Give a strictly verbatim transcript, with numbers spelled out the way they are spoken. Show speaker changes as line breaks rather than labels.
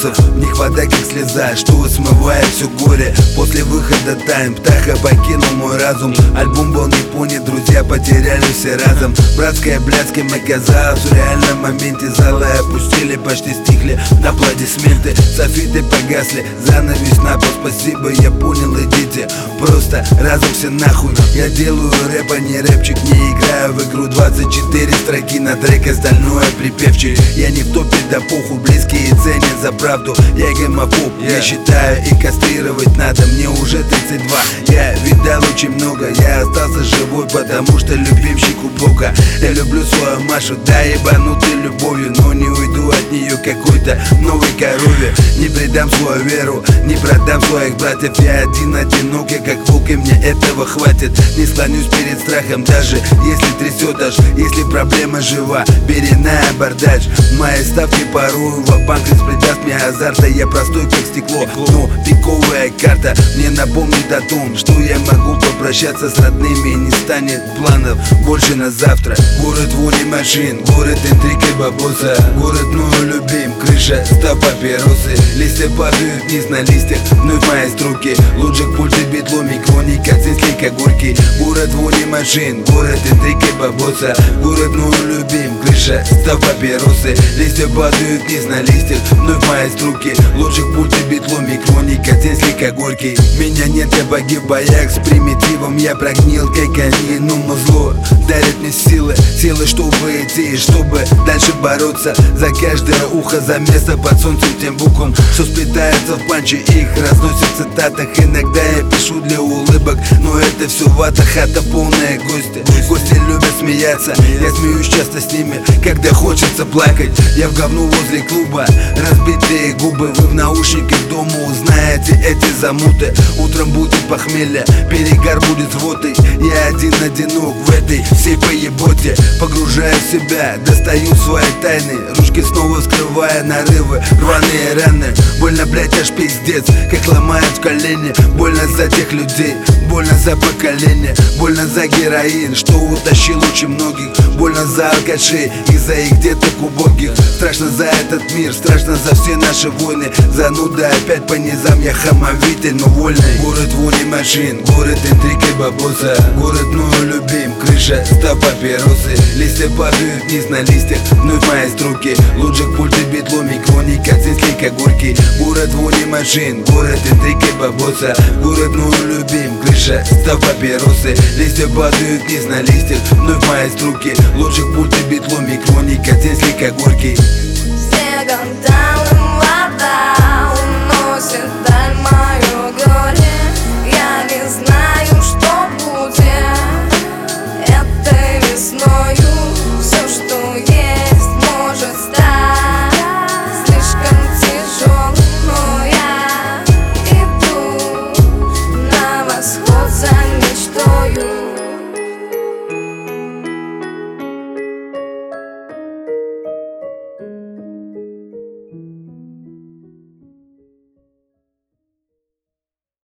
вопросов, в них вода как слеза, что смывает все горе. После выхода Тайм Птаха покинул мой разум. Альбом был не понят, друзья потеряли все разом. Братская блядским оказалась в реальном моменте. Залы опустили, почти стихли аплодисменты. Софиты погасли, занавес на пол. Спасибо, я понял, идите просто разом все нахуй. Я делаю рэп, а не рэпчик, не играю в игру. Двадцать четыре строки на трек, остальное припевчик. Я не в топе, да похуй, близкие ценят за правду. Я гомофоб, yeah. Я считаю, и кастрировать надо. Мне уже тридцать два, я видал очень много. Я остался живой, потому что любимчик у Бога. Я люблю свою Машу, да ебанутый любовью, но не уйду от нее какой-то новой корове. Не предам свою веру, не продам своих братьев. Я один одинокий, как волк, и мне этого хватит. Не склонюсь перед страхом, даже если трясет аж. Если проблема жива, бери на абордаж. Мои ставки порою ва-банк придаст мне азарта. Я простой как стекло, но пиковая карта мне напомнит о том, что я могу попрощаться с родными. И не станет планов больше на завтра. Город вони машин, город интриг и бабоса. Город мною любим, крыша, ста папиросы. Листья падают вниз на листьях, вновь мои строки. Лоджик, пульты, битло, микроника, цинслика, горький. Город вони машин, город интриг и бабоса. Город мною любим, крыша, ста папиросы. Листья падают вниз на листьях, вновь мои строки. Лоджик, пульты, битло, микроника, цинслика, горький. Меня нет, я погиб в боях с примитивом. Я прогнил, как они, но музло дарит мне силы. Силы, чтобы идти, чтобы дальше бороться. За каждое ухо, за место под солнцем тем буквам, что сплетается в панче, их разносят в цитатах. Иногда я пишу для улыбок, но это все вата, хата полная гости. Гости любят смеяться, я смеюсь часто с ними, когда хочется плакать. Я в говну возле клуба, разбитые губы. Вы в наушниках дома узнаете эти замуты. Утром будет похмелье, перегар будет рвотой. Я один одинок в этой всей поеботе. Погружаю в себя, достаю свои тайны. Ручки снова вскрывая нарывы, рваные раны. Больно, блять, аж пиздец, как ломает в колени. Больно за тех людей, больно за поколение. Больно за героин, что утащил очень многих. Больно за алкашей и за их деток убогих. Страшно за этот мир, страшно за все наши войны. Зануда опять по низам, я хамовитель, но вольный. Город вони машин, город интриг и бабоса. Город мною любим, крыша, ста папиросы. Листья падают вниз на листьях, вновь мои строки. Лоджик, пульты, битло, микроника, цинслика, горький. Город вони машин, город интриг и бабоса. Город мною любим, крыша, ста папиросы. Листья падают вниз на листьях, вновь мои строки. Лоджик, пульты, битло, микроника, цинслика, горький.
Снегом